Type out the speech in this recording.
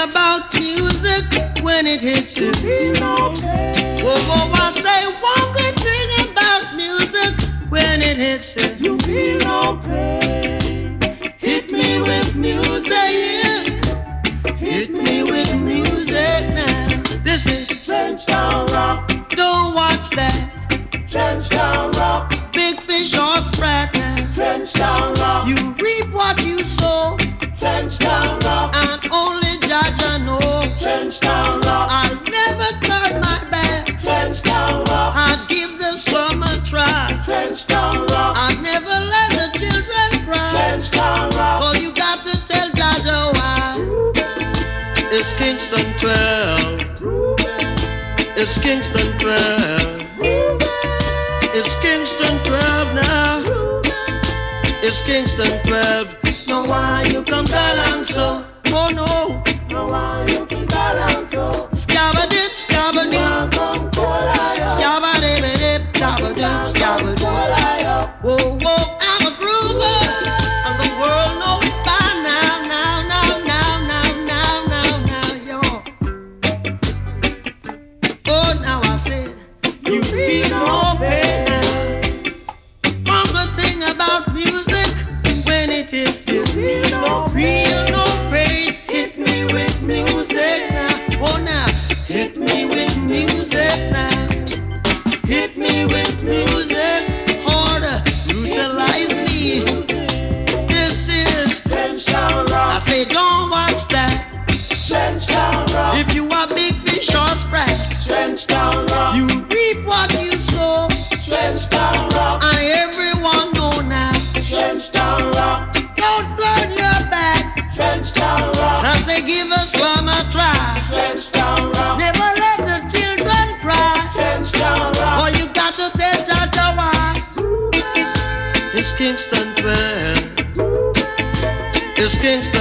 about music when it hits you. Whoa, whoa, I say one good thing about music when it hits you. You feel no pain. Hit me with music, yeah. Hit me with music now. This is Trenchtown Rock. Don't watch that. Trenchtown Rock. Big fish or sprat now. Trenchtown Rock. You reap what you sow. Trenchtown Rock. And only Judge I know. Trenchtown Rock. I'll never turn my back. Trenchtown Rock. I'd give the slum a try. Trenchtown Rock. I'd never let the children cry. Trenchtown Rock. Oh, you got to tell Judge why. It's Kingston 12. It's Kingston 12. It's Kingston 12 now. It's Kingston 12. No, why you come down so? Oh no. No, why you come down so? Scabba-dip, scabba-dip. Scabba-dip, scabba-dip, scabba-dip. Whoa, whoa, I'm a groover. And the world knows by now, yo. Oh, now I said, you feel no pain. One good thing about music, when it is you feel no pain. Hit me with music now. Oh, now, hit me with music now. Hit me with music harder. Utilize me. This is Trenchtown Rock. I say, don't watch that. Trenchtown Rock. If you are big fish or sprat, Trenchtown Rock. You reap what you sow. Trenchtown Rock. And everyone know now. Trenchtown Rock. Don't burn your back. Trenchtown Rock. I say, give a slum a try. Trenchtown Rock. Never let the children cry. Trenchtown Rock. Oh, you got to tell Jaja why. It's Kingston 12. It's Kingston